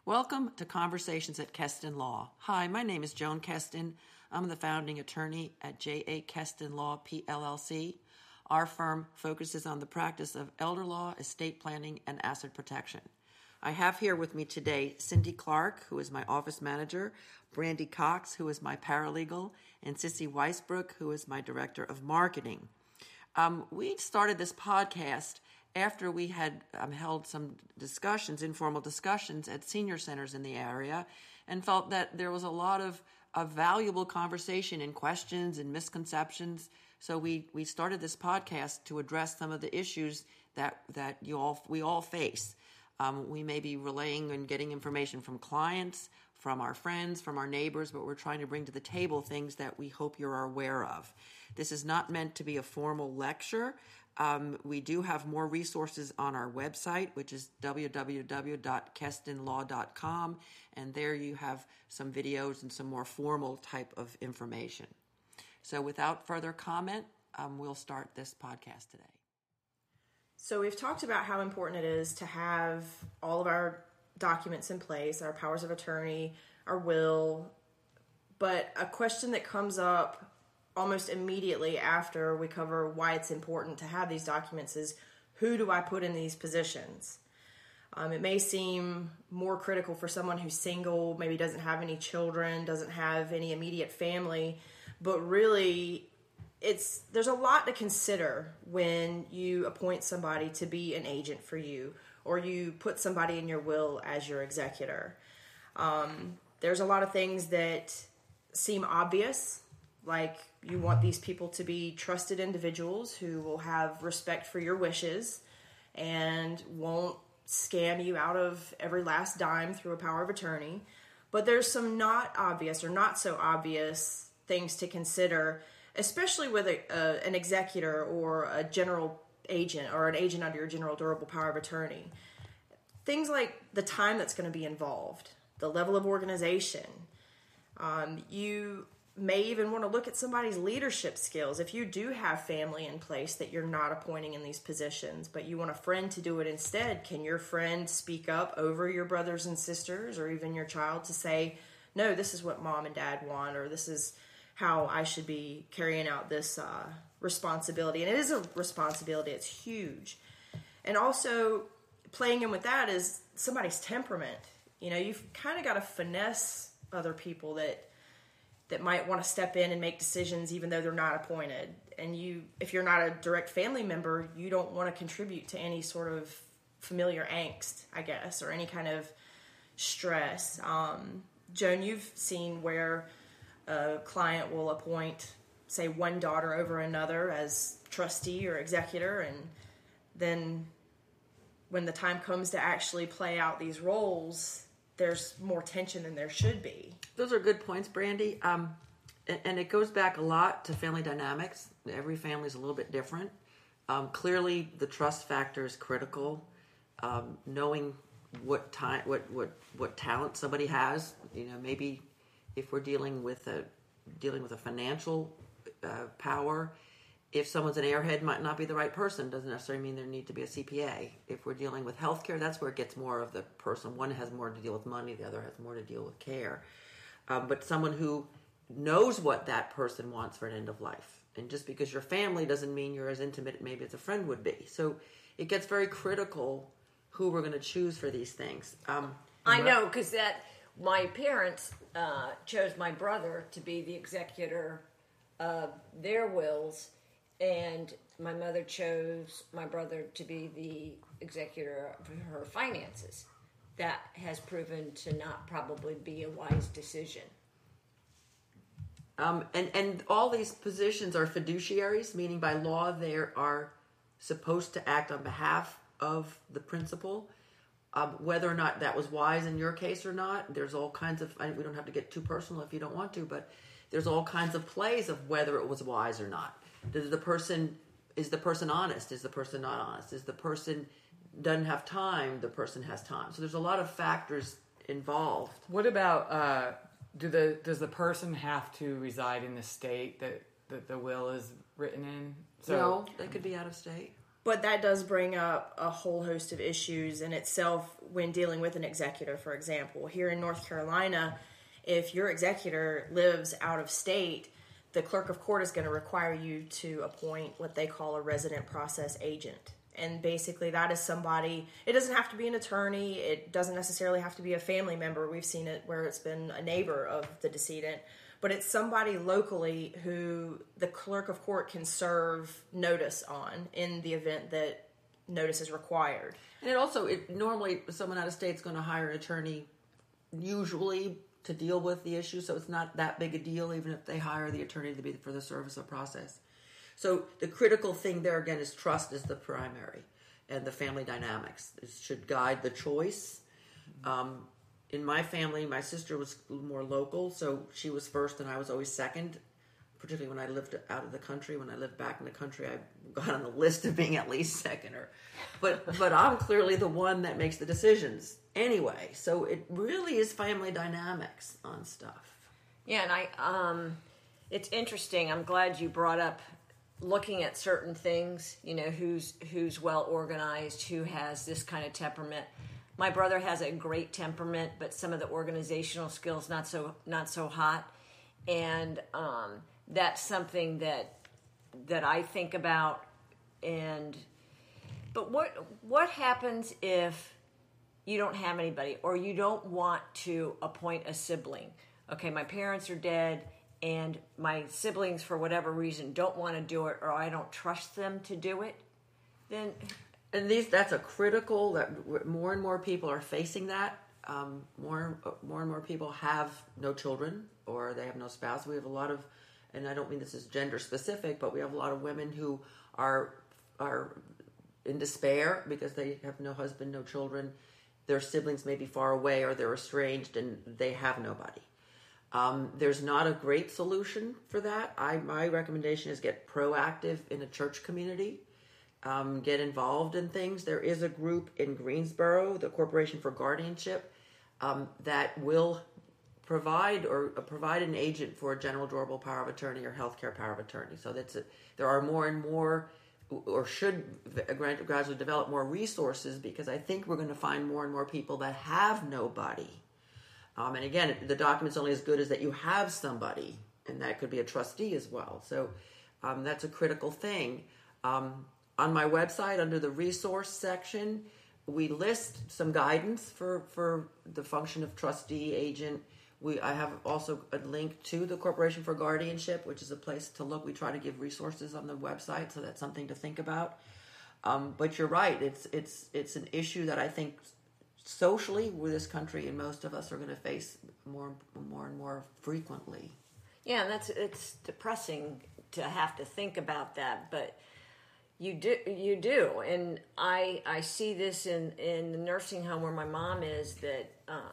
Welcome to Conversations at Keston Law. Hi, my name is Joan Keston. I'm the founding attorney at J.A. Keston Law, PLLC. Our firm focuses on the practice of elder law, estate planning, and asset protection. I have here with me today Cindy Clark, who is my office manager, Brandy Cox, who is my paralegal, and Sissy Weisbrook, who is my director of marketing. We started this podcast after we had held some discussions, informal discussions at senior centers in the area, and felt that there was a lot of valuable conversation and questions and misconceptions. So we started this podcast to address some of the issues that we all face. We may be relaying and getting information from clients, from our friends, from our neighbors, but we're trying to bring to the table things that we hope you're aware of. This is not meant to be a formal lecture. We do have more resources on our website, which is www.kestonlaw.com, and there you have some videos and some more formal type of information. So without further comment, we'll start this podcast today. So we've talked about how important it is to have all of our documents in place, our powers of attorney, our will, but a question that comes up almost immediately after we cover why it's important to have these documents is, who do I put in these positions? It may seem more critical for someone who's single, maybe doesn't have any children, doesn't have any immediate family, but really there's a lot to consider when you appoint somebody to be an agent for you, or you put somebody in your will as your executor. There's a lot of things that seem obvious, like you want these people to be trusted individuals who will have respect for your wishes and won't scam you out of every last dime through a power of attorney. But there's some not obvious or not so obvious things to consider, especially with an executor or a general agent or an agent under your general durable power of attorney. Things like the time that's going to be involved, the level of organization. You may even want to look at somebody's leadership skills. If you do have family in place that you're not appointing in these positions, but you want a friend to do it instead, can your friend speak up over your brothers and sisters or even your child to say, no, this is what mom and dad want, or this is how I should be carrying out this responsibility. And it is a responsibility. It's huge. And also playing in with that is somebody's temperament. You know, you've kind of got to finesse other people that might want to step in and make decisions even though they're not appointed. And if you're not a direct family member, you don't want to contribute to any sort of familiar angst, I guess, or any kind of stress. Joan, you've seen where a client will appoint, say, one daughter over another as trustee or executor, and then when the time comes to actually play out these roles, there's more tension than there should be. Those are good points, Brandy. And it goes back a lot to family dynamics. Every family is a little bit different. Clearly, the trust factor is critical. Knowing what talent somebody has. You know, maybe if we're dealing with a financial power, if someone's an airhead, might not be the right person. Doesn't necessarily mean there need to be a CPA. If we're dealing with healthcare, that's where it gets more of the person. One has more to deal with money, the other has more to deal with care. But someone who knows what that person wants for an end of life. And just because you're family doesn't mean you're as intimate maybe as a friend would be. So it gets very critical who we're going to choose for these things. I know, because my parents chose my brother to be the executor of their wills, and my mother chose my brother to be the executor of her finances. That has proven to not probably be a wise decision. And all these positions are fiduciaries, meaning by law they are supposed to act on behalf of the principal. Whether or not that was wise in your case or not, there's all kinds of, we don't have to get too personal if you don't want to, but there's all kinds of plays of whether it was wise or not. Is the person honest? Is the person not honest? Is the person doesn't have time? The person has time. So there's a lot of factors involved. What about, does the person have to reside in the state that the will is written in? No, they could be out of state. But that does bring up a whole host of issues in itself when dealing with an executor, for example. Here in North Carolina, if your executor lives out of state, the clerk of court is going to require you to appoint what they call a resident process agent. And basically that is somebody, it doesn't have to be an attorney, it doesn't necessarily have to be a family member. We've seen it where it's been a neighbor of the decedent. But it's somebody locally who the clerk of court can serve notice on in the event that notice is required. And it also, normally someone out of state is going to hire an attorney usually to deal with the issue, so it's not that big a deal even if they hire the attorney to be for the service of process. So the critical thing there again is trust is the primary, and the family dynamics. It should guide the choice. In my family, my sister was more local, so she was first and I was always second, particularly when I lived out of the country. When I lived back in the country, I got on the list of being at least second. But I'm clearly the one that makes the decisions anyway. So it really is family dynamics on stuff. Yeah, and it's interesting. I'm glad you brought up looking at certain things, who's well organized, who has this kind of temperament. My brother has a great temperament, but some of the organizational skills not so hot, and that's something that I think about. But what happens if you don't have anybody, or you don't want to appoint a sibling? Okay, my parents are dead, and my siblings, for whatever reason, don't want to do it, or I don't trust them to do it. Then. And that's a critical, that more and more people are facing that. More and more people have no children or they have no spouse. We have a lot of, and I don't mean this is gender specific, but we have a lot of women who are in despair because they have no husband, no children. Their siblings may be far away or they're estranged and they have nobody. There's not a great solution for that. My recommendation is get proactive in a church community. Get involved in things. There is a group in Greensboro, the Corporation for Guardianship, that will provide an agent for a general durable power of attorney or healthcare power of attorney. So there are more and more, or should gradually develop more resources, because I think we're going to find more and more people that have nobody. And again, the document's only as good as that you have somebody, and that could be a trustee as well. So that's a critical thing. On my website, under the resource section, we list some guidance for the function of trustee, agent. I have also a link to the Corporation for Guardianship, which is a place to look. We try to give resources on the website, so that's something to think about. But you're right; it's an issue that I think socially, with this country, and most of us are going to face more and more frequently. Yeah, and it's depressing to have to think about that, but. You do, and I see this in the nursing home where my mom is, that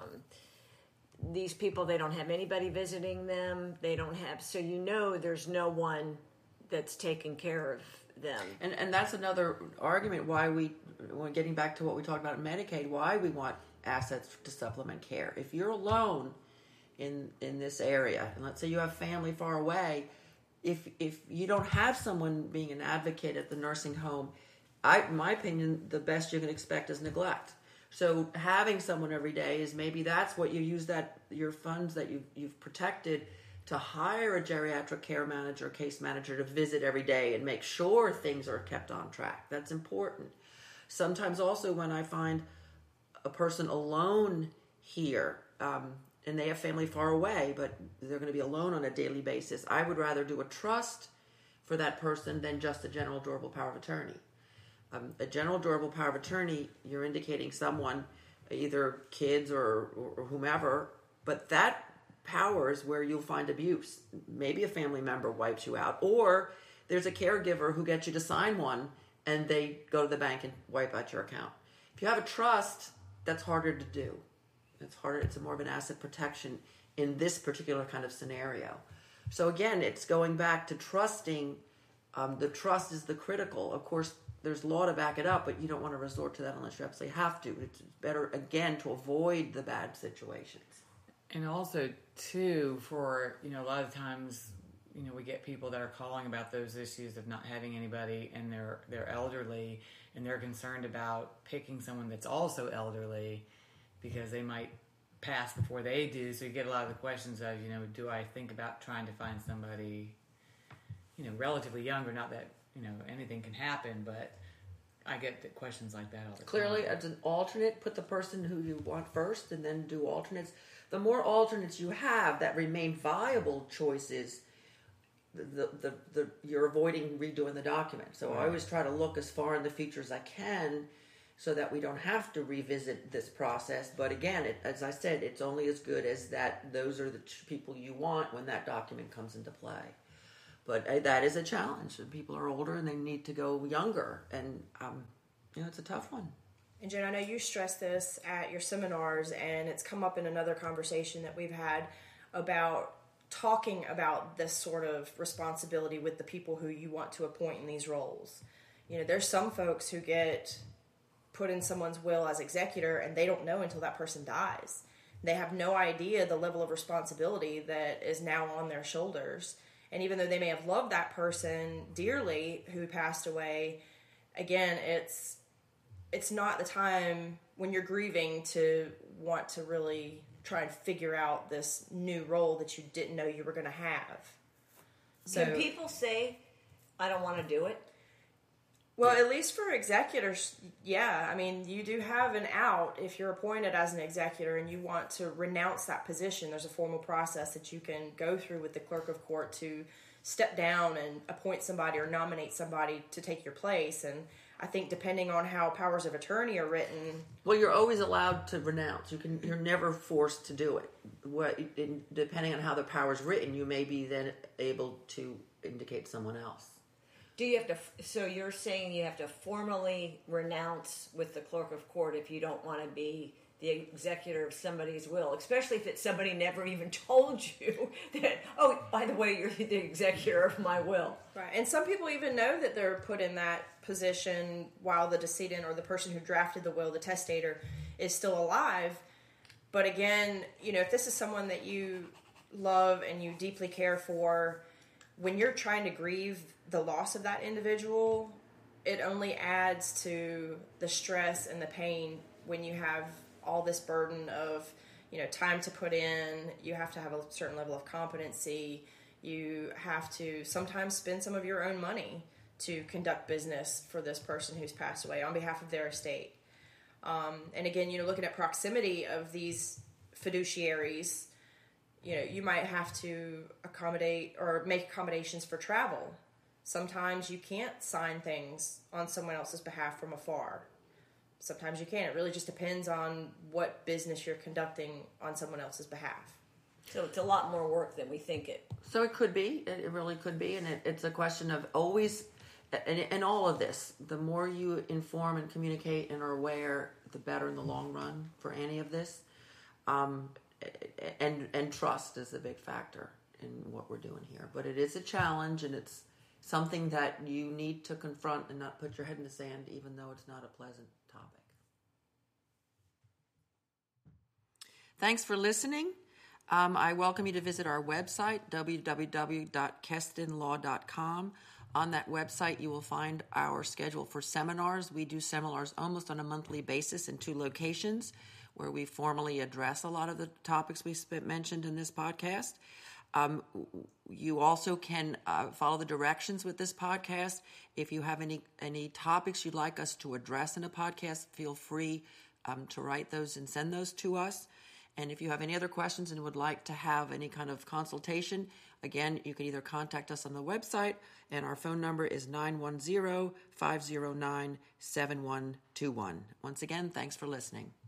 these people, they don't have anybody visiting them. They don't have, so there's no one that's taking care of them. And that's another argument why when getting back to what we talked about in Medicaid, why we want assets to supplement care. If you're alone in this area, and let's say you have family far away, if you don't have someone being an advocate at the nursing home, in my opinion, the best you can expect is neglect. So having someone every day is, maybe that's what you use your funds that you've protected to hire a geriatric care manager, case manager to visit every day and make sure things are kept on track. That's important. Sometimes also when I find a person alone here, and they have family far away, but they're going to be alone on a daily basis, I would rather do a trust for that person than just a general durable power of attorney. A general durable power of attorney, you're indicating someone, either kids or whomever, but that power is where you'll find abuse. Maybe a family member wipes you out, or there's a caregiver who gets you to sign one and they go to the bank and wipe out your account. If you have a trust, that's harder to do. It's harder. It's more of an asset protection in this particular kind of scenario. So again, it's going back to trusting. The trust is the critical. Of course, there's law to back it up, but you don't want to resort to that unless you absolutely have to. It's better, again, to avoid the bad situations. And also, too, for, a lot of times we get people that are calling about those issues of not having anybody, and they're elderly, and they're concerned about picking someone that's also elderly because they might pass before they do. So you get a lot of the questions of, do I think about trying to find somebody, relatively younger? Not that anything can happen, but I get the questions like that all the time. Clearly, as an alternate, put the person who you want first, and then do alternates. The more alternates you have that remain viable choices, you're avoiding redoing the document. So I always try to look as far in the future as I can, so that we don't have to revisit this process. But again, as I said, it's only as good as that those are the people you want when that document comes into play. But that is a challenge. People are older and they need to go younger, and it's a tough one. And Jen, I know you stress this at your seminars, and it's come up in another conversation that we've had about talking about this sort of responsibility with the people who you want to appoint in these roles. There's some folks who get put in someone's will as executor, and they don't know until that person dies. They have no idea the level of responsibility that is now on their shoulders. And even though they may have loved that person dearly who passed away, again, it's not the time when you're grieving to want to really try and figure out this new role that you didn't know you were going to have. So Can people say, I don't want to do it? Well, at least for executors, yeah. I mean, you do have an out if you're appointed as an executor and you want to renounce that position. There's a formal process that you can go through with the clerk of court to step down and appoint somebody or nominate somebody to take your place. And I think depending on how powers of attorney are written... Well, you're always allowed to renounce. You're never forced to do it. Depending on how the power's written, you may be then able to indicate someone else. Do you have to? So you're saying you have to formally renounce with the clerk of court if you don't want to be the executor of somebody's will, especially if it's somebody never even told you that, oh, by the way, you're the executor of my will. Right. And some people even know that they're put in that position while the decedent or the person who drafted the will, the testator, is still alive. But again, if this is someone that you love and you deeply care for, when you're trying to grieve the loss of that individual, it only adds to the stress and the pain when you have all this burden of, time to put in. You have to have a certain level of competency. You have to sometimes spend some of your own money to conduct business for this person who's passed away on behalf of their estate. And again, looking at proximity of these fiduciaries, you might have to accommodate or make accommodations for travel. Sometimes you can't sign things on someone else's behalf from afar. Sometimes you can. It really just depends on what business you're conducting on someone else's behalf. So it's a lot more work than we think it. So it could be. It really could be. And it's a question of always, and all of this, the more you inform and communicate and are aware, the better in the long run for any of this. And trust is a big factor in what we're doing here. But it is a challenge, and it's something that you need to confront and not put your head in the sand, even though it's not a pleasant topic. Thanks for listening. I welcome you to visit our website, www.kestonlaw.com. On that website, you will find our schedule for seminars. We do seminars almost on a monthly basis in 2 locations, where we formally address a lot of the topics we mentioned in this podcast. You also can follow the directions with this podcast. If you have any topics you'd like us to address in a podcast, feel free to write those and send those to us. And if you have any other questions and would like to have any kind of consultation, again, you can either contact us on the website, and our phone number is 910-509-7121. Once again, thanks for listening.